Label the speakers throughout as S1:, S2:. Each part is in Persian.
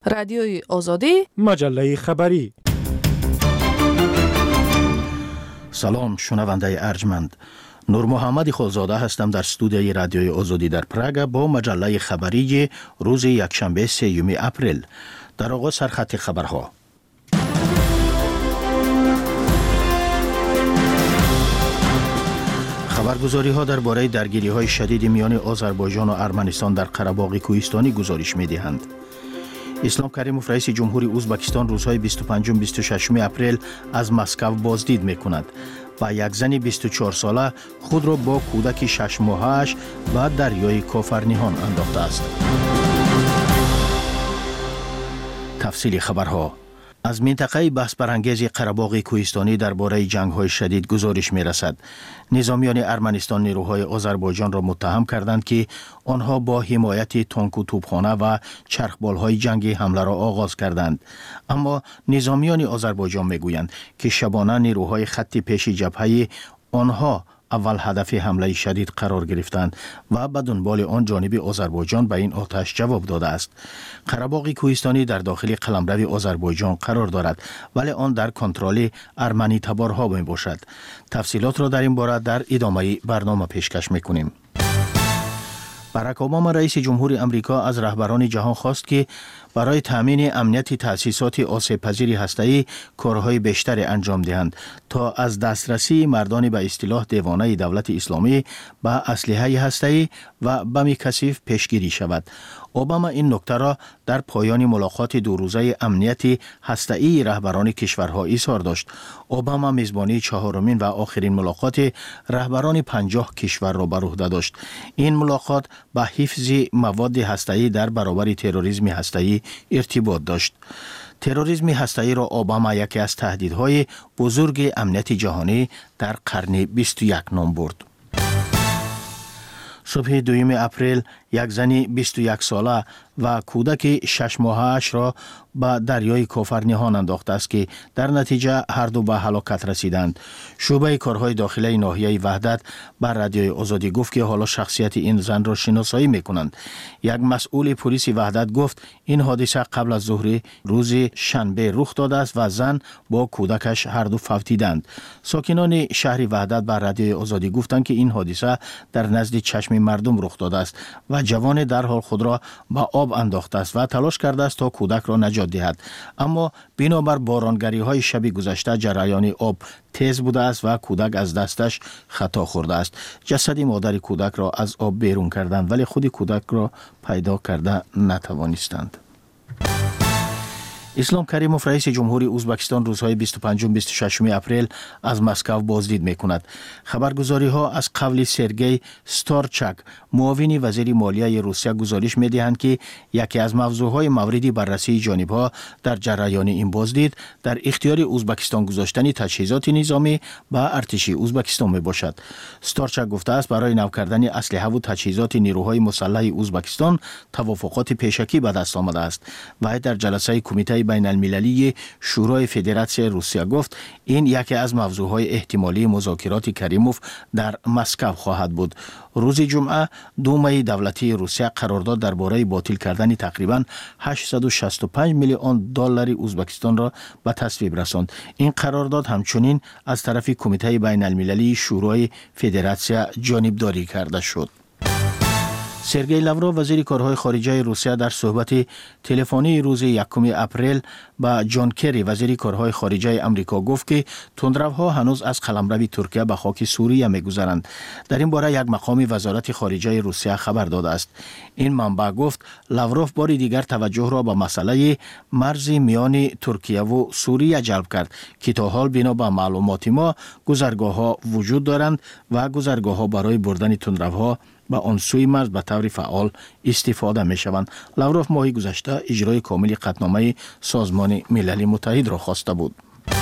S1: رادیوی آزادی،
S2: مجله خبری.
S3: سلام شنونده ارجمند. نور محمد خالزاده هستم در استودیوی رادیوی آزادی در پراگ با مجله خبری روز یکشنبه 3 اپریل. در آغاز سرخط خبرها. خبرگزاری ها درباره درگیری های شدید میان آذربایجان و ارمنستان در قره‌باغ کوهستانی گزارش می دهند. اسلام کریموف رئیس جمهوری ازبکستان روزهای 25 و 26 اپریل از مسکو بازدید می کند و یک زن 24 ساله خود را با کودک 6 ماهش به دریای کافرنیهان انداخته است. تفصیل خبرها. از منطقه بحث برانگیز قره‌باغ کوهستانی درباره جنگ‌های شدید گزارش می‌رسد. نظامیان ارمنستان نیروهای آذربایجان را متهم کردند که آنها با حمایت تانک و توپخانه و چرخبال‌های جنگی حمله را آغاز کردند. اما نظامیان آذربایجان می‌گویند که شبانه نیروهای خط پیش جبهه آنها اول هدف حمله شدید قرار گرفتند و به دنبال آن جانب آذربایجان به این آتش جواب داده است. قره‌باغ کوهستانی در داخل قلمرو آذربایجان قرار دارد ولی آن در کنترل ارمنی تبارها می باشد. تفصیلات را در این باره در ادامه برنامه پیشکش می‌کنیم. باراک اوباما رئیس جمهوری آمریکا از رهبران جهان خواست که برای تامین امنیت تأسیسات آسیب‌پذیر هسته‌ای کارهای بیشتری انجام دهند تا از دسترسی مردان به اصطلاح دیوانه دولت اسلامی به اسلحه هسته‌ای و بم کثیف پیشگیری شود. اوباما این نکته را در پایان ملاقات دو روزه امنیت هسته‌ای رهبران کشورها اظهار داشت. اوباما میزبانی چهارمین و آخرین ملاقات رهبران 50 کشور را بر عهده داشت. این ملاقات به حفظ مواد هسته‌ای در برابر تروریسم هسته‌ای ارتباط داشت. تروریسم هسته‌ای را اوباما یکی از تهدیدهای بزرگ امنیت جهانی در قرن 21 نام برد. صبح 2 اپریل یک زن 21 ساله و کودک 6 ماهش را به دریای کافرنیهان انداخته است که در نتیجه هر دو به هلاکت رسیدند. شعبه کارهای داخلی ناحیه وحدت بر رادیوی آزادی گفت که حالا شخصیت این زن را شناسایی می‌کنند. یک مسئول پلیس وحدت گفت این حادثه قبل از ظهر روز شنبه رخ داده است و زن با کودکش هر دو فوتیدند. ساکنان شهر وحدت بر رادیوی آزادی گفتند که این حادثه در نزد چشم مردم رخ داده است و جوان در حال خود را به آب انداخته است و تلاش کرده است تا کودک را نجات دهد. اما بنابر بارانگری های شب گذشته جریان آب تیز بوده است و کودک از دستش خطا خورده است. جسد مادر کودک را از آب بیرون کردند ولی خود کودک را پیدا کرده نتوانستند. اسلام کریموف رئیس جمهوری ازبکستان روزهای 25 و 26 اپریل از مسکو بازدید می‌کند. خبرگزاری ها از قول سرگئی ستارچاک معاون وزیر مالیه روسیه گزارش می‌دهند که یکی از موضوعهای مورد بررسی جانب‌ها در جریان این بازدید در اختیار ازبکستان گذاشتن تجهیزات نظامی به ارتش ازبکستان میباشد. ستارچاک گفته است برای نو کردن اسلحه و تجهیزات نیروهای مسلح ازبکستان توافقات پیشکی به دست آمده است. و در جلسه کمیته بین المللی شورای فدراسیون روسیه گفت این یکی از موضوعهای احتمالی مذاکرات کریموف در مسکو خواهد بود. روز جمعه دومه دولتی روسیه قرارداد درباره باطل کردن تقریباً 865 میلیون دلار ازبکستان را به تصویب رساند. این قرارداد همچنین از طرف کمیته بین المللی شورای فدراسیون جانبداری کرده شد. سرگئی لاوروف وزیر کارهای خارجه روسیه در صحبت تلفنی روز 1 اپریل با جان کری وزیر کارهای خارجه آمریکا گفت که تندروها هنوز از قلمرو ترکیه به خاک سوریه می‌گذرند. در این باره یک مقام وزارت خارجه روسیه خبر داده است. این منبع گفت لاوروف بار دیگر توجه را به مسئله مرز میان ترکیه و سوریه جلب کرد که تا حال بنا به معلومات ما گذرگاه‌ها وجود دارند و گذرگاه‌ها برای بردن تندروها با آن سوی مرز به طور فعال استفاده می شوند. لاوروف ماه گذشته اجرای کامل قطعنامه سازمان ملل متحد را خواسته بود.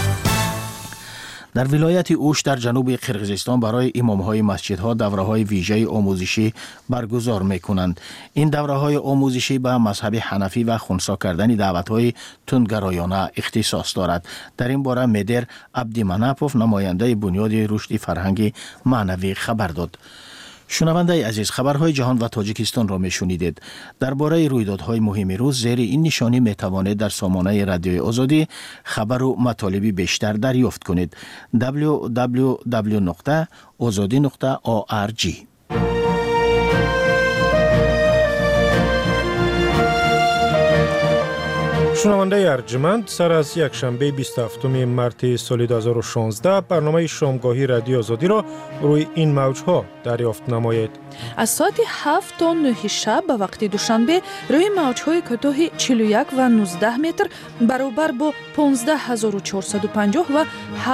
S3: در ولایت اوش در جنوب قرقیزستان برای امامهای مسجدها دوره‌های ویژه آموزشی برگزار می‌کنند. این دوره‌های آموزشی به مذهب حنفی و خنثی کردن دعوت‌های تندگرایانه اختصاص دارد. در این باره مدیر عبدی مناپوف نماینده بنیاد رشد فرهنگ معنوی خبر داد. شنونده عزیز، خبرهای جهان و تاجیکستان را میشنیدید. درباره رویدادهای مهم روز زیر این نشانی میتوانید در سامانه رادیوی آزادی خبر و مطالبی بیشتر دریافت کنید. www.azadi.org.
S1: شنونده ارجمند، سر از یک شنبه 27 مارس سال 2016 برنامه شامگاهی رادیو آزادی را روی این موجها دریافت نمایید.
S2: از ساعت 7 تا 9 شب به وقت دوشنبه روی موجهای کوتاه 41 و 19 متر برابر با 15450 و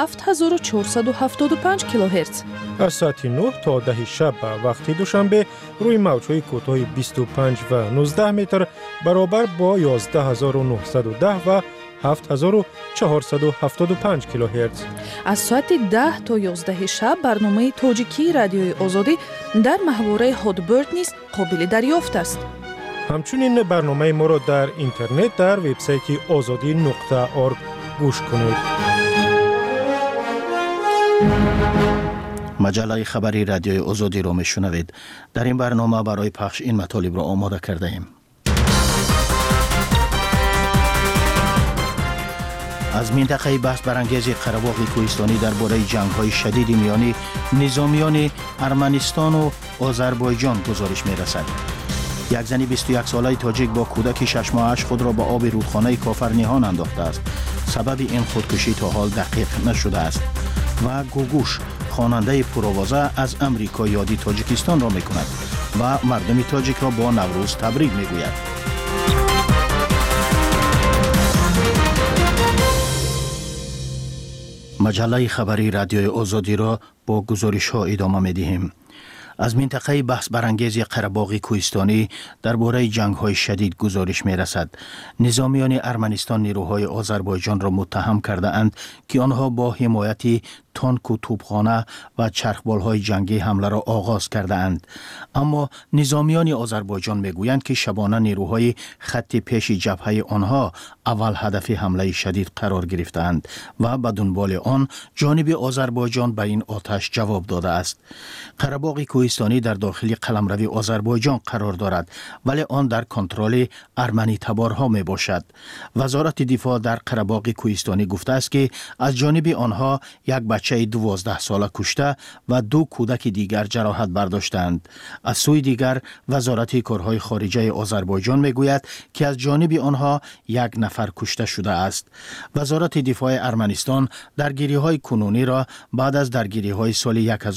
S2: 7475 کیلوهرتز.
S1: از ساعت 9 تا 10 شب به وقت دوشنبه روی موجهای کوتاه 25 و 19 متر برابر با 11910 و 7475 کیلوهرتز.
S2: از ساعت 10 تا 11 شب برنامه تاجیکی رادیوی آزادی در محوره هادبرد نیز قابل دریافت است.
S1: همچنین برنامه ما را در اینترنت در وبسایت azadi.org گوش کنید.
S3: مجله خبری رادیوی آزادی را میشنوید. در این برنامه برای پخش این مطالب را آماده کرده ایم. از منطقه بحث برانگیز قره‌باغ کوهستانی درباره جنگ‌های شدید میان نظامیان ارمنستان و آذربایجان گزارش می‌رسد. یک زن 21 ساله تاجیک با کودک 6 ماهش خود را به آب رودخانه کافرنیهان انداخته است. سبب این خودکشی تا حال دقیق نشده است. و گوگوش خواننده پرآوازه از امریکا یادی تاجیکستان را می‌کند و مردم تاجیک را با نوروز تبریک می‌گوید. مجله خبری رادیوی آزادی را با گزارش ها ادامه می دهیم. از منطقه بحث برانگیز قره‌باغ کوهستانی درباره جنگ‌های شدید گزارش می‌رسد. نظامیان ارمنستان نیروهای آذربایجان را متهم کرده اند که آنها با حمایت تانک و توپخانه و چرخبال‌های جنگی حمله را آغاز کرده اند. اما نظامیان آذربایجان می‌گویند که شبانه نیروهای خط پیش جبهه آنها اول هدف حمله شدید قرار گرفتند و به دنبال آن جانب آذربایجان به این آتش جواب داده است. قره‌باغ کوهستانی در داخل قلمرو آذربایجان قرار دارد، ولی آن در کنترل ارمنی تبارها می باشد. وزارت دفاع در قره‌باغ کوهستانی گفته است که از جانب آنها یک بچه 12 ساله کشته و 2 کودک دیگر جراحت برداشتند. از سوی دیگر وزارت کارهای خارجه آذربایجان می گوید که از جانب آنها 1 نفر کشته شده است. وزارت دفاع ارمنستان درگیری‌های کنونی را بعد از درگیری‌های سال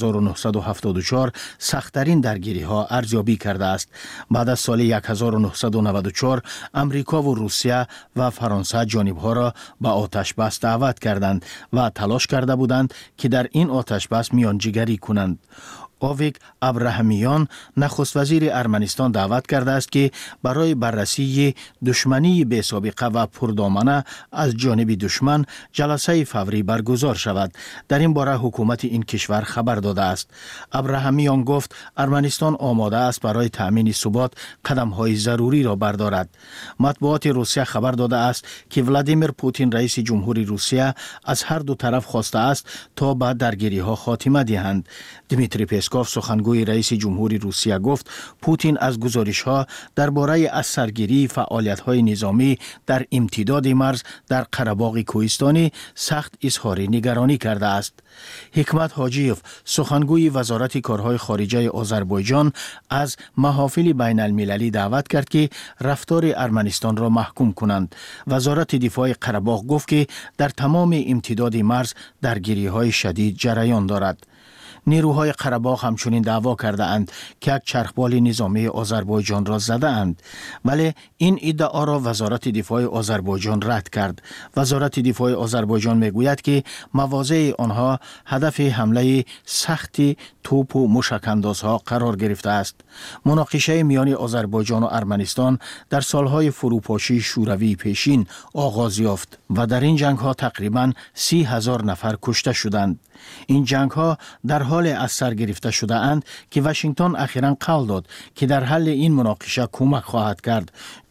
S3: 1974 سخت‌ترین درگیری‌ها ارزیابی کرده است. بعد از سال 1994 امریکا و روسیه و فرانسه جانب‌ها را به آتش بس دعوت کردند و تلاش کرده بودند که در این آتش بس میانجیگری کنند. آویک ابراهیمیان نخست وزیر ارمنستان دعوت کرده است که برای بررسی دشمنی بی سابقه و پردامنه از جانب دشمن جلسه فوری برگزار شود. در این باره حکومت این کشور خبر داده است. ابراهیمیان گفت ارمنستان آماده است برای تأمین ثبات قدم‌های ضروری را بردارد. مطبوعات روسیه خبر داده است که ولادیمیر پوتین رئیس جمهوری روسیه از هر دو طرف خواسته است تا به درگیری‌ها خاتمه دهند. دیمیتری پسکوف سخنگوی رئیس جمهوری روسیه گفت پوتین از گزارش‌ها درباره از سرگیری فعالیت‌های نظامی در امتداد مرز در قره‌باغ کوهستانی سخت اظهار نگرانی کرده است. حکمت حاجیوف سخنگوی وزارت کارهای خارجه آذربایجان از محافل بین المللی دعوت کرد که رفتار ارمنستان را محکوم کنند. وزارت دفاع قره‌باغ گفت که در تمام امتداد مرز درگیری‌های شدید جریان دارد. نیروهای قره‌باغ همچنین دعوا کرده اند که یک چرخبال نظامی آذربایجان را زده اند، ولی این ادعا را وزارت دفاع آذربایجان رد کرد. وزارت دفاع آذربایجان میگوید که مواضع آنها هدف حمله سخت توپ و موشک‌اندازها قرار گرفته است. مناقشه میان آذربایجان و ارمنستان در سالهای فروپاشی شوروی پیشین آغاز یافت و در این جنگ‌ها تقریباً 30,000 نفر کشته شدند. این جنگ‌ها در حال از سر گرفته شده اند که واشنگتن اخیراً قول داد که در حل این مناقشه کمک خواهد کرد.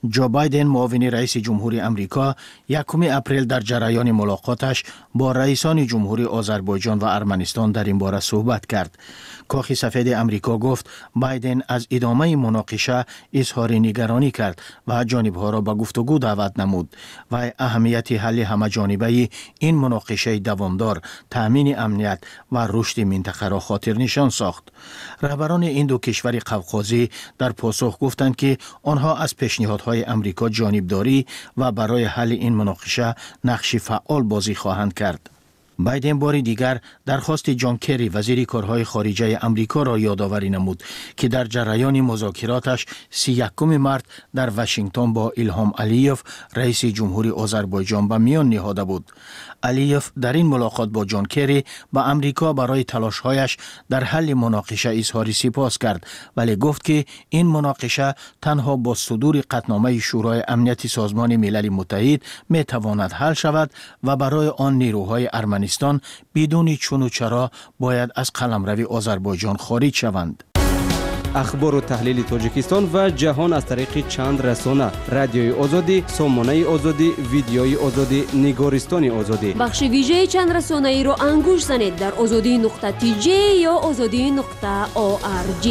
S3: جو بایدن معاون رئیس جمهوری امریکا 1 اپریل در جریان ملاقاتش با رئیسان جمهوری آذربایجان و ارمنستان در این باره صحبت کرد. کاخ سفید امریکا گفت بایدن از ادامه مناقشه اظهار نگرانی کرد و جانبها را به گفتگو دعوت نمود و اهمیت حل همه‌جانبه این مناقشه دوامدار، تامین امنیت و رشد منطقه را خاطر نشان ساخت. رهبران این دو کشور قوقازی در پاسخ گفتند که آنها از پیشنهادهای امریکا جانبداری و برای حل این مناقشه نقش فعال بازی خواهند کرد. بایدن بار دیگر درخواست جان کری وزیر کارهای خارجه امریکا را یادآوری نمود که در جریان مذاکراتش 31 مارس در واشنگتن با ایلهام علیوف رئیس جمهوری آذربایجان به میان نهاده بود. علیوف در این ملاقات با جان کری به امریکا برای تلاش‌هایش در حل مناقشه اظهار سپاس کرد، ولی گفت که این مناقشه تنها با صدور قطعنامه شورای امنیت سازمان ملل متحد می تواند حل شود و برای آن نیروهای ارمنستان بدون چون و چرا باید از قلمرو آذربایجان خارج شوند.
S4: اخبار و تحلیل تاجیکستان و جهان از طریق چند رسانه: رادیوی آزادی، سامانه آزادی، ویدیوی آزادی، نگارستان آزادی.
S5: بخش ویژه چند رسانه ای رو انگوش زنید در azadi.tj یا azadi.org.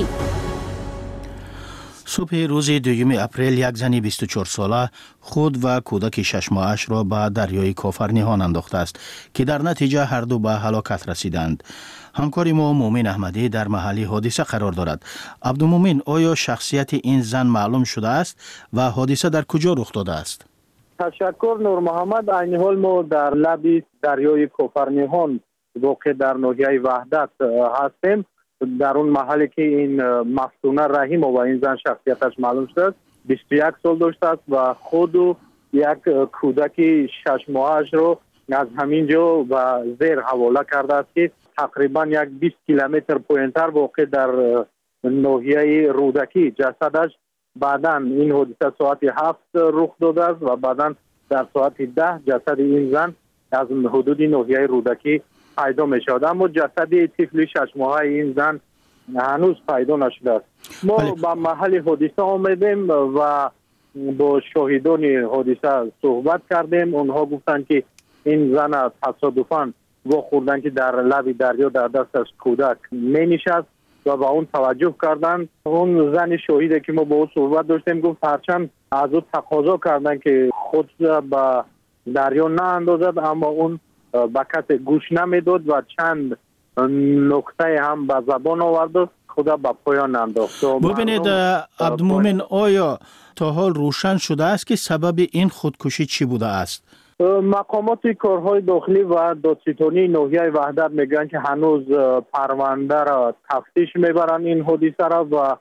S3: صبح روز 2 اپریل یک زن 24 ساله خود و کودک 6 ماهش را به دریای کافر نهان انداخته است که در نتیجه هر دو به هلاکت رسیدند. همکار ما مومن احمدی در محل حادثه قرار دارد. عبدالمومن، آیا شخصیت این زن معلوم شده است و حادثه در کجا رخ داده است؟
S6: تشکر نور محمد. این حال ما در لب دریای کافرنهان واقع در ناحیه وحدت هستیم. در اون محلی که این مفتونه رحیم و این زن شخصیتش معلوم شده است. 21 سال داشته است و خود و یک کودک 6 ماهش رو از همین جا و زیر حواله کرده است که تقریبا یک 20 کیلومتر پایین‌تر واقع در ناحیه رودکی جسدش بعداً این حادثه ساعت 7 رخ داده است و بعداً در ساعت 10 جسد این زن از حدود ناحیه رودکی پیدا می شود، اما جسد طفل 6 ماهه این زن هنوز پیدا نشده است. ما به محل حادثه آمدیم و با شاهدان حادثه صحبت کردیم. اونها گفتند که این زن تصادفاً واخوردن که در لب دریا در دستش کودک می نشست و با اون توجه کردند. اون زن شاهده که ما با او صحبت داشتیم گفت هرچند از او تقاضا کردن که خود به دریا نه اندازد، اما اون به کسی گوش نمیداد و چند نکته هم به زبان آورد خود به پایان انداخت.
S3: ببینید عبدالمومن، آیا تا حال روشن شده است که سبب این خودکشی چی بوده است؟
S6: مقامات کارهای داخلی و دادستانی ناحیه وحدت میگن که هنوز پرونده را تفتیش میبرن این حادثه را و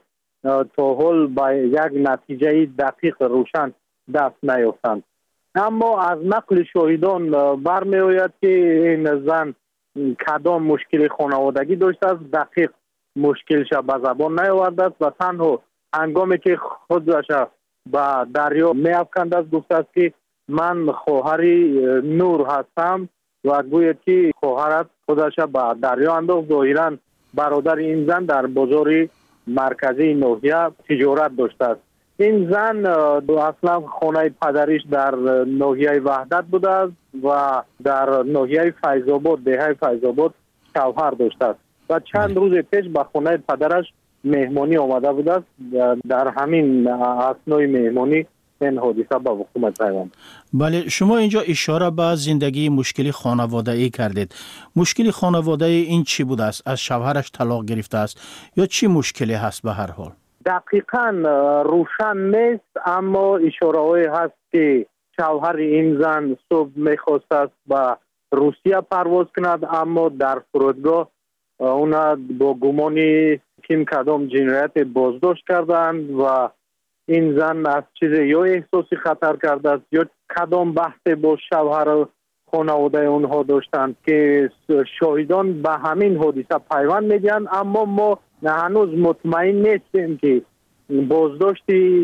S6: تا حال به یک نتیجه دقیق روشن دست نیافتند. اما از نقل شاهدان برمیآید که این زن کدام مشکل خانوادگی داشته است، دقیق مشکلش به زبان نیاورده است و تنها هنگامی که خودش به دریا میافکند است گفته است که من خواهری نور هستم و گوید که خواهرت خودش به دریا انداخت. ظاهراً برادر این زن در بازار مرکزی ناحیه تجارت داشته است. این زن اصلا خانه پدریش در ناحیه وحدت بوده است و در ناحیه فیض‌آباد، دهه فیض‌آباد شوهر داشته است و چند روز پیش به خانه پدرش مهمانی آمده بوده است. در همین اثنای مهمانی این حادثه به وقوع پیوند.
S3: بله، شما اینجا اشاره به زندگی مشکلی خانواده‌ای کردید. مشکلی خانواده‌ای این چی بوده است؟ از شوهرش طلاق گرفته است یا چی مشکلی هست به هر حال؟
S6: دقیقاً روشن نیست، اما اشاره‌هایی هست که شوهر این زن صبح می‌خواست است به روسیه پرواز کند، اما در فرودگاه اونا با گمانی کیم کدام جنایت بازداشت کردند و این زن از چیز یا احساسی خطر کرده است یا کدام بحث با شوهر خانواده اونها داشتند که شاهدان به همین حادثه پیوند میدن، اما ما هنوز مطمئن نیستیم که بازداشت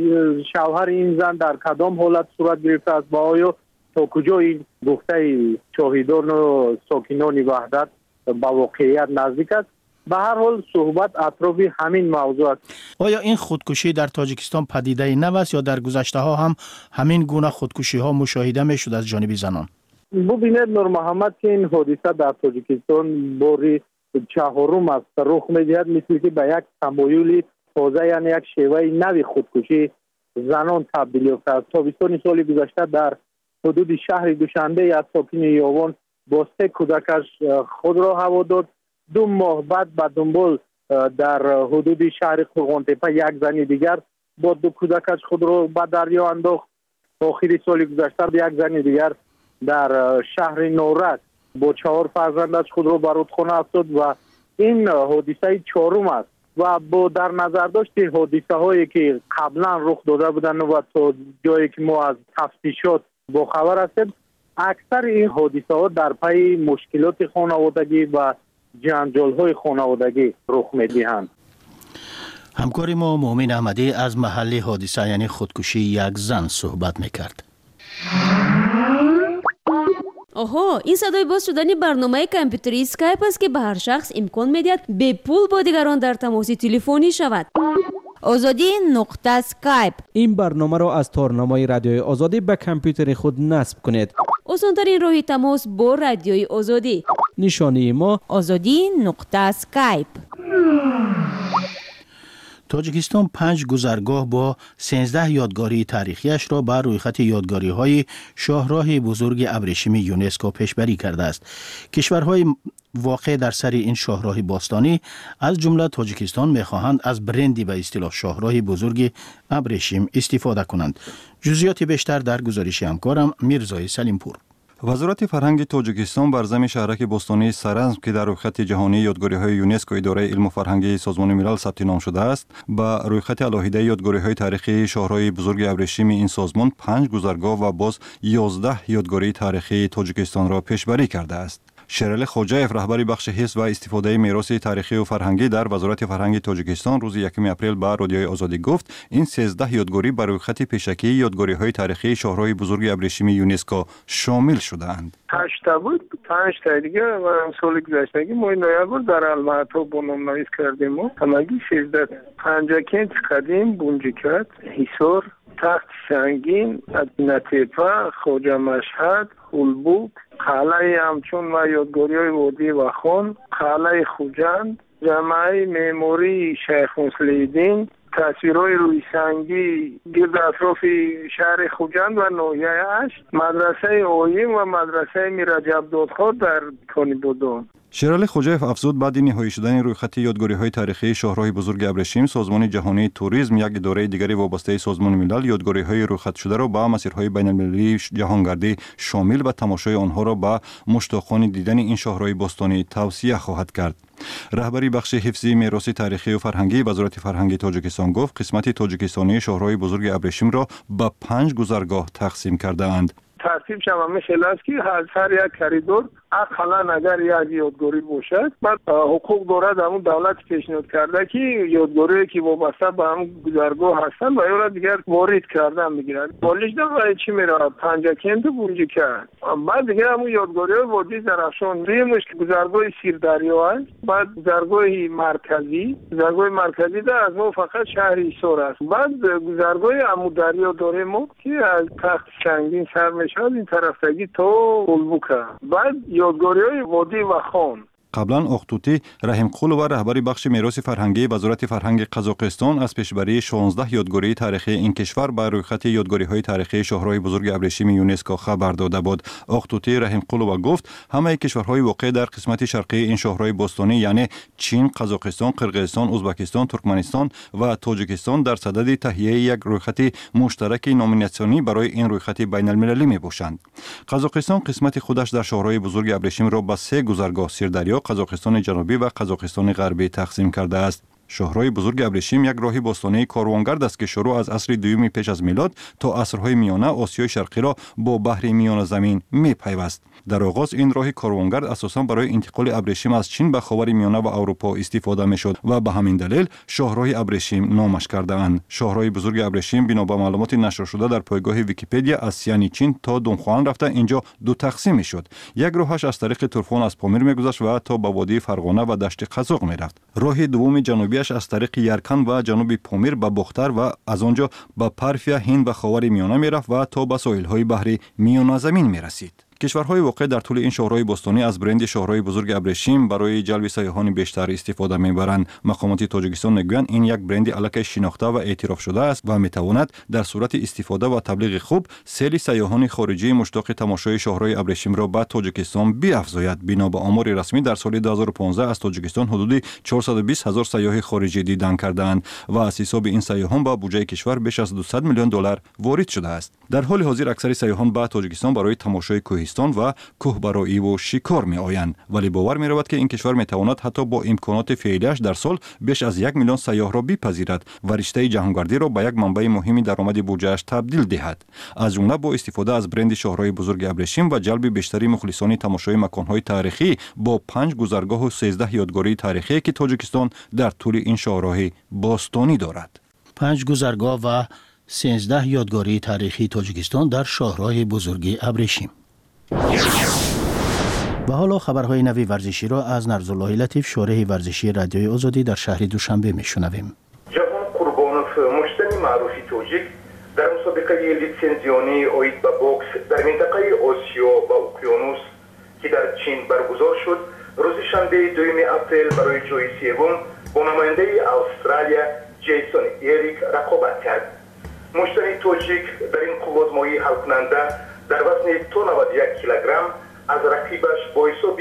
S6: شوهر این زن در کدام حالت صورت گرفته است و آیا تا کجا این گفته شاهدان و ساکنان وحدت با واقعیت نزدیک است. به هر حال صحبت اطراف همین موضوع است.
S3: آیا این خودکشی در تاجیکستان پدیده نو است یا در گذشته ها هم همین گونه خودکشی ها مشاهده می شد از جانب زنان؟
S6: ببینید نور محمد که این حادثه در تاجیکستان باری چهارم است رخ می‌دهد، مثل که به یک تمایل تازه، یعنی یک شیوه نوی خودکشی زنان تبدیل یافته است. تابستان سال گذشته در حدود شهر دوشنبه از ساکن یاوان با 3 کودکش خود را هوا داد. 2 ماه بعد به دنبال در حدود شهر قرغانتپه یک زن دیگر با 2 کودکش خود را به دریا انداخت. آخر سال گذشته یک زن دیگر در شهر نورک با 4 فرزندش خود را به رودخانه افتاد و این حادثه چهارم است و با در نظر داشت حادثه هایی که قبلا رخ داده بودند و تا جایی که ما از تفتیشات با خبر هستیم، اکثر این حادثه ها در پی مشکلات خانوادگی و جنجال های خانوادگی رخ می‌دهند.
S3: همکار ما مومن احمدی از محل حادثه یعنی خودکشی یک زن صحبت میکرد.
S5: آها، این صدای باز شدن برنامه کامپیوتری اسکایپ است که به هر شخص امکان میدهد به پول با دیگران در تماس تلفنی شود. آزادی نقطه اسکایپ.
S4: این برنامه را از تارنمای رادیوی آزادی به کامپیوتر خود نصب کنید.
S5: آسان‌ترین راه تماس با رادیوی آزادی.
S4: نشانی ما
S5: آزادی نقطه اسکایپ.
S3: تاجیکستان 5 گذرگاه با 13 یادگاری تاریخیش را بر روی خط یادگاری‌های شاهراه بزرگ ابریشمی یونسکو پیشبری کرده است. کشورهای واقع در سر این شاهراه باستانی از جمله تاجیکستان می‌خواهند از برندی به اصطلاح شاهراه بزرگ ابریشم استفاده کنند. جزئیات بیشتر در گزارش همکارم میرزای سلیمپور.
S7: وزارت فرهنگ تاجیکستان بر زمین شهرک باستانی سرنزم که در رویخط جهانی یادگاری‌های یونسکو اداره علم و فرهنگی سازمان ملل ثبت نام شده است، با رویخط الهیده یادگاری‌های تاریخی شاهراه بزرگ ابریشم این سازمان 5 گذرگاه و باز 11 یادگاری تاریخی تاجیکستان را پیشبری کرده است. شرل خوجایف رهبر بخش حفظ و استفاده میراث تاریخی و فرهنگی در وزارت فرهنگ تاجیکستان روز 1 اپریل به رادیوی آزادی گفت این 13 یادگاری بر روی خط پیشکی یادگاری‌های تاریخی شاهراه بزرگ ابریشمی یونسکو شامل شده‌اند.
S8: 8 تا بود، 5 تا دیگه و سال گذشته ما نویابر در المعطا با نام‌نویس کردیم و همگی 13 پنجاکنت قدیم بونجیکات حصار تخت سنگین، نتیپه، خوجا مشهد، هولبوک، قلعه همچون و یادگاری‌های وادی و خان، قلعه خوجند، جامعه معماری شیخ مسلیدین، تصویرهای روی سنگی گرد اطراف شهر خوجند و ناحیه اش، مدرسه اویم و مدرسه میرجب دادخواه در کانیبودان.
S7: شرل خوجایف افزود بعد نهایی شدن روی خط یادگاری‌های تاریخی شاهراه بزرگ ابریشم، سازمان جهانی توریسم یک اداره دیگری وابسته سازمان ملل یادگاری‌های روی خط شده را با مسیرهای بین‌المللی جهانگردی شامل و تماشای آنها را به مشتاقان دیدن این شاهراه باستانی توصیه خواهد کرد. رهبری بخش حفظی میراث تاریخی و فرهنگی وزارت فرهنگ تاجیکستان گفت قسمت تاجیکستانی شاهراه بزرگ ابریشم را به 5 گذرگاه تقسیم کرده اند.
S8: ترتیب شما مثل است که هر یک کریدور اقلا اگر یک یادگاری باشد بعد حقوق دارد همون دولت پیشنهاد کرده که یادگاری که وابسته به هم گذرگاه هستن و یا دیگر وارد کردن میگیرن. بالش در چی میره 5 کنت بونجی کرد. بعد دیگه همون یادگاری وادی درخشان دیمش که گذرگاه سیر دریا است. بعد گذرگاه مرکزی در از ما فقط شهر ایسار است. بعد گذرگاه عمو دریا داریم ما که از تخت سنگین سر میشه این طرفتگی تا هولبوکه. بعد یادگاری‌های وادی و خان.
S7: قبلا اختوتی رحیم قولو رهبری بخش میراث فرهنگی وزارت فرهنگ قزاقستان از پیشبری 16 یادگاری تاریخی این کشور بر روی خط یادگاری‌های تاریخی شاهراه بزرگ ابریشم یونسکو خبر داده بود. اختوتی رحیم قولو گفت همه کشورهای واقع در قسمت شرقی این شاهراه باستانی یعنی چین، قزاقستان، قرقیزستان، ازبکستان، ترکمنستان و تاجیکستان در صدد تهیه یک روی خط مشترک نامیناسیونی برای این روی خط بین‌المللی میباشند. قزاقستان قسمت خودش در شاهراه بزرگ ابریشم را به 3 گذرگاه سیردریا، قزاقستان جنوبی و قزاقستان غربی تقسیم کرده است. شاهراه بزرگ ابریشم یک راه باستانی کاروانگرد است که شروع از عصر دوم پیش از میلاد تا عصرهای میانه آسیای شرقی را با بحر میانه زمین میپیوست. در آغاز این راه کاروانگرد اساساً برای انتقال ابریشم از چین به خاور میانه و اروپا استفاده میشد و به همین دلیل شاهراه ابریشم نامش کرده‌اند. شاهراه بزرگ ابریشم بنا به معلومات نشر شده در پایگاه ویکی‌پدیا از سیانی چین تا دونخوان رفته اینجا دو تقسیم میشد. یک راهش از طریق تورفان از پامیر میگذشت و تا به وادی فرغانه و دشت قزاق میرفت. راه دوم جنوبیش از طریق یرکن و جنوب پامیر به بختر و از آنجا به پرفیا هند و خاور میانه میرفت و تا به ساحل‌های بحر میانه زمین میرسید. کشورهای واقع در طول این شاهراه باستانی از برند شاهراه بزرگ ابریشم برای جلب سیاحان بیشتر استفاده میبرند. مقامات تاجیکستان میگویند این یک برند الکی شناخته و اعتراف شده است و میتواند در صورت استفاده و تبلیغ خوب سیل سیاحان خارجی مشتاق تماشای شاهراه ابریشم را به تاجیکستان بیافزاید. بنا به آمار رسمی در سال 2015 از تاجیکستان حدود 420,000 سیاح خارجی دیدن کردند و از حساب این سیاحان به بودجه کشور بیش از 200 میلیون دلار وارد شده است. در حال حاضر اکثر سیاحان به تاجیکستان برای تماشای کوهستان و کوهبرایی و شکار می آیند، ولی باور می رود که این کشور می تواند حتی با امکانات فعلیش در سال بیش از 1 میلیون سیاح را بپذیرد و رشته جهانگردی را به یک منبع مهمی درآمد بودجه‌اش تبدیل دهد. از جمله با استفاده از برند شاهراه بزرگ ابریشم و جلب بیشتری مخلصان تماشای مکان‌های تاریخی با 5 گذرگاه و 13 یادگاری تاریخی که تاجیکستان در طول این شاهراه باستانی دارد.
S3: 5 گذرگاه و 13 یادگاری تاریخی تاجیکستان در شاهراه بزرگ ابریشم. و حالا خبرهای نوی ورزشی را از نرزالله لطیف، شارح ورزشی رادیوی آزادی در شهر دوشنبه میشنویم.
S9: جوان قربانوف، مشتری معروفی توجیک در مسابقه لیسنزیونی اوید به بوکس در منطقه آسیا و اقیانوس که در چین برگزار شد، روز شنبه 2 اپریل برای جای سوم با نماینده استرالیا جیسون ایریک رقابت کرد. مشتری توجیک در این قوازمایی حل کننده در وزن 91 کیلوگرم از رقیبش با حساب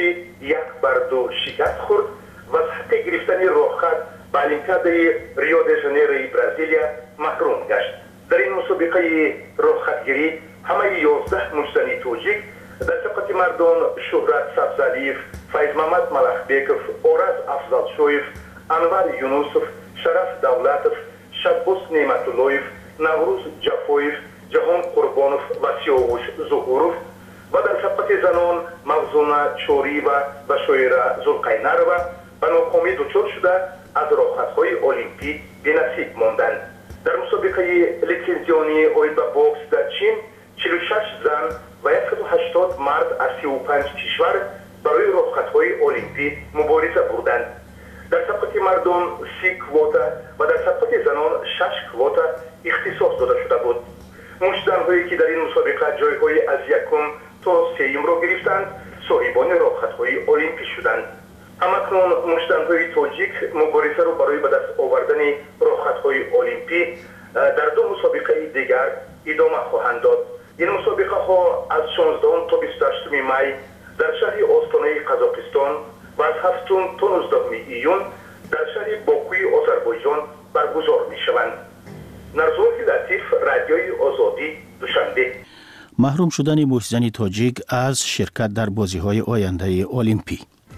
S9: 1-2 شکست خورد و از حق گرفتن راهخط به المپیاد ریو د ژانیروی برزیلیا محروم گشت. در این مسابقه راهخطگیری همه 11 مشتری توجیک در سبقت مردان شهرت سبزعلیف، فیض محمد ملخبیکوف، آرز افضلشویف، انور یونوسوف، شرف دولتوف، شبوس نعمتاللهیف، نوروز جفویف، جهان قربانوف و سیاوش ظهوروف و در سبقت زنان موزونه چوری و شویره زلقینروا به ناکامی دچار شده از راهخطهای المپی بی‌نصیب ماندند. در مسابقه لیسنزیونی اوید به بوکس در چین 46 زن و 180 مرد از 35 کشور برای راهخطهای المپی مبارزه بردند. در سبقت مردان 30 کواتا و در سبقت زنان 6 کواتا اختصاص داده شده بود. مشترکانی که در این مسابقه جایهای از 1 تا 3 را گرفتند صاحبان راهخطهای المپی شدند. همکنون مشترکان تاجیک مبارزه را برای به دست آوردن راهخطهای المپی در 2 مسابقه دیگر ادامه خواهند داد. این مسابقه ها از 16 تا 28 می در شهر آستانه قزاقستان و از 7 تا 19 ایون در شهر باکوی آذربایجان برگزار می شوند. نرزالله لطیف، رادیوی آزادی، دوشنبه.
S3: محروم شدن موشزن تاجیک از شرکت در بازی‌های آینده المپی.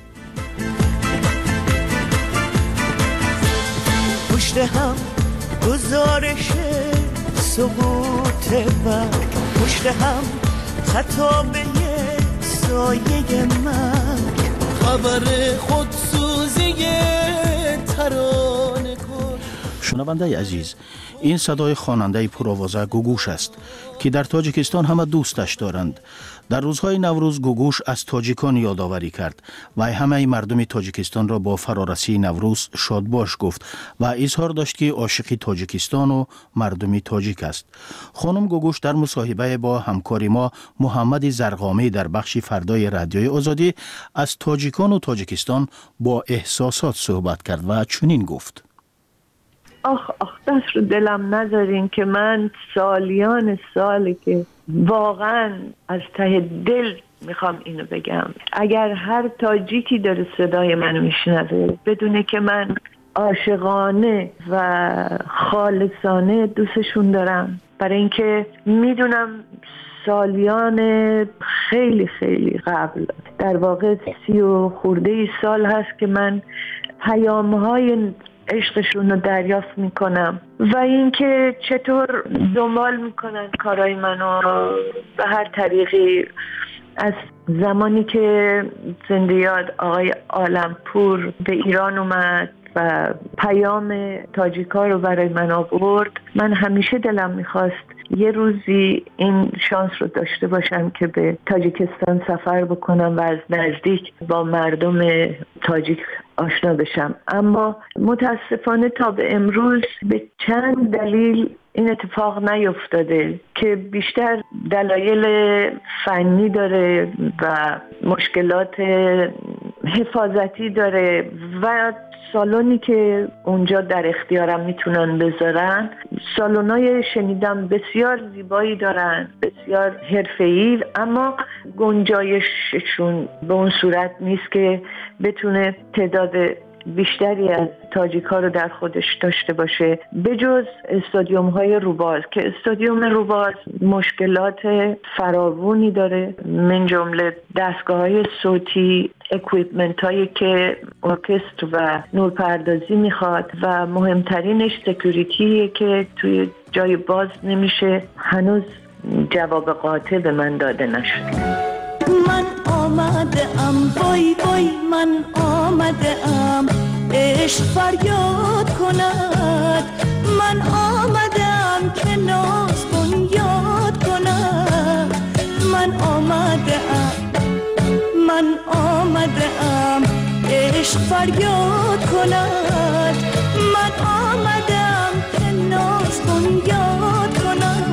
S10: پشت هم گزارش سقوط وقت، پشت هم خطابه سایه من، خبر خودسوزی ترانه کن.
S3: شنونده عزیز، این صدای خواننده پرآوازه گوگوش است که در تاجیکستان همه دوستش دارند. در روزهای نوروز گوگوش از تاجیکان یادآوری کرد و همه مردم تاجیکستان را با فرارسی نوروز شادباش گفت و اظهار داشت که عاشق تاجیکستان و مردم تاجیک است. خانم گوگوش در مصاحبه با همکار ما محمد زرقامی در بخش فردای رادیوی آزادی از تاجیکان و تاجیکستان با احساسات صحبت کرد و چنین گفت:
S11: آخ دست رو دلم نذارین که من سالیان ساله که واقعا از ته دل میخوام اینو بگم، اگر هر تاجیکی داره صدای منو میشنوه بدونه که من عاشقانه و خالصانه دوستشون دارم، برای اینکه میدونم سالیان خیلی خیلی قبل، در واقع 30 و خورده سال هست که من پیام‌های عشقشون رو دریافت میکنم و اینکه چطور دنبال میکنن کارهای منو به هر طریقی. از زمانی که زنده یاد آقای عالمپور به ایران اومد و پیام تاجیکا رو برای من آورد، من همیشه دلم میخواست یه روزی این شانس رو داشته باشم که به تاجیکستان سفر بکنم و از نزدیک با مردم تاجیک آشنا بشم. اما متاسفانه تا به امروز به چند دلیل این اتفاق نیفتاده که بیشتر دلایل فنی داره و مشکلات حفاظتی داره و سالونی که اونجا در اختیارم میتونن بذارن سالونای شنیدم بسیار زیبایی دارن، بسیار حرفه‌ای، اما گنجایششون به اون صورت نیست که بتونه تعداد بیشتری از تاجیک‌ها رو در خودش داشته باشه، بجز استادیوم های روباز که استادیوم روباز مشکلات فراوانی داره، من جمله دستگاه های صوتی، اکویپمنت هایی که ارکستر و نورپردازی میخواد و مهمترینش سکیوریتیه که توی جای باز نمیشه. هنوز جواب قاطع به من داده نشد.
S10: من آمده ام وای وای، من آمده ام عشق فریاد کند. من آمده ام که ناز کن یاد کند. من آمده ام، من آمده ام عشق فریاد کند. من آمده ام که ناز کن یاد کند.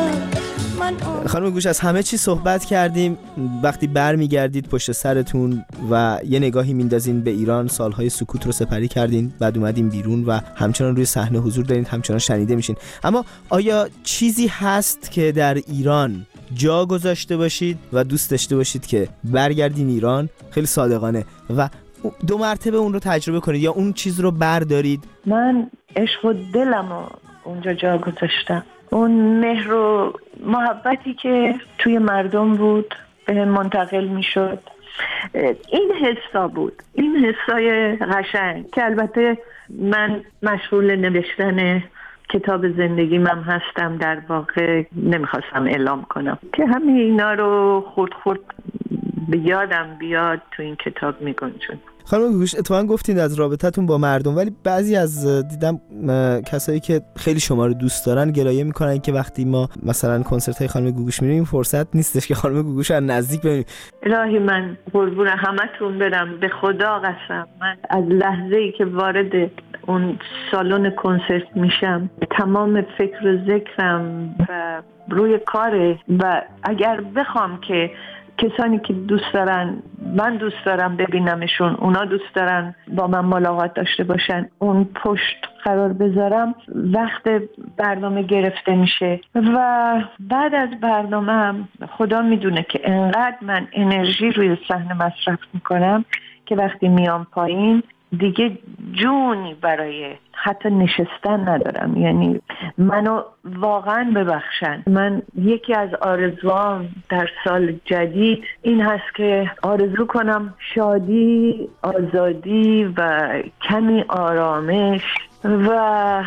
S12: خانم گوش، از همه چی صحبت کردیم. وقتی برمیگردید پشت سرتون و یه نگاهی میندازین به ایران، سالهای سکوت رو سپری کردین، بعد اومدین بیرون و همچنان روی صحنه حضور دارین، همچنان شنیده میشین. اما آیا چیزی هست که در ایران جا گذاشته باشید و دوست داشته باشید که برگردین ایران خیلی صادقانه و 2 مرتبه اون رو تجربه کنید، یا اون چیز رو بردارید؟
S11: من عشق و دلمو اونجا جا گذاشتم. اون مهر و محبتی که توی مردم بود به منتقل می شد. این حسا بود، این حسای قشنگ که البته من مشغول نوشتن کتاب زندگیم هم هستم، در واقع نمیخواستم اعلام کنم که همه اینا رو خورد خورد به یادم بیاد تو این کتاب میگنجون.
S12: خانم گوگوش، اتفاقا گفتید از رابطتون با مردم، ولی بعضی از دیدم کسایی که خیلی شما رو دوست دارن گلایه میکنن که وقتی ما مثلا کنسرت های خانم گوگوش میریم فرصت نیستش که خانم گوگوش رو نزدیک ببینیم.
S11: الهی من قربون همتون برم، به خدا قسم، من از لحظه‌ای که وارد اون سالن کنسرت میشم تمام فکر و ذکرم و روی کاره و اگر بخوام که کسانی که دوست دارن، من دوست دارم ببینمشون، اونا دوست دارن با من ملاقات داشته باشن، اون پشت قرار بذارم، وقت برنامه گرفته میشه و بعد از برنامه خدا میدونه که انقدر من انرژی روی صحنه مصرف میکنم که وقتی میام پایین دیگه جونی برای حتی نشستن ندارم. یعنی منو واقعا ببخشن. من یکی از آرزوام در سال جدید این هست که آرزو کنم شادی، آزادی و کمی آرامش و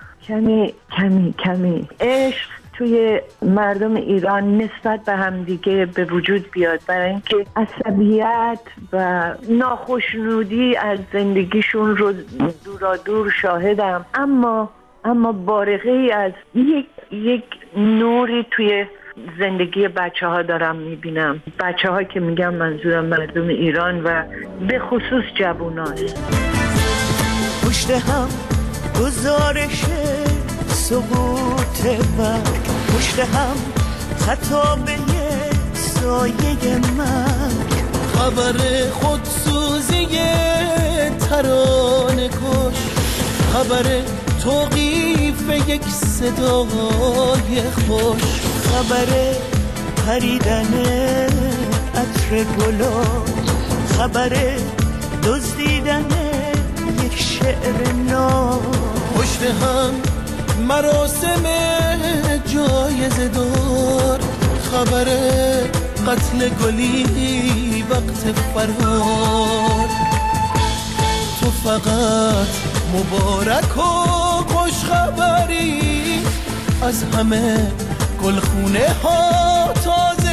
S11: کمی عشق توی مردم ایران نسبت به هم دیگه به وجود بیاد، برای اینکه عصبیت و ناخوشنودی از زندگیشون رو دورادور شاهدم، اما بارقه‌ای از یک نوری توی زندگی بچه‌ها دارم میبینم. بچه‌ها که میگم منظورم مردم ایران و به خصوص جواناست.
S10: پشت هم گزارش سقوط وقت، پشت هم خطابه سایه مرگ، خبر خودسوزی ترانه کش، خبر توقیف یک صدای خوش، خبر پریدن عطر گلا، خبر دزدیدن یک شعر نو، پشت هم مراسم جایزه دار، خبر قتل گلی وقت فرار، تو تو فقط مبارک و خوش خبری، از همه گلخونه ها تازه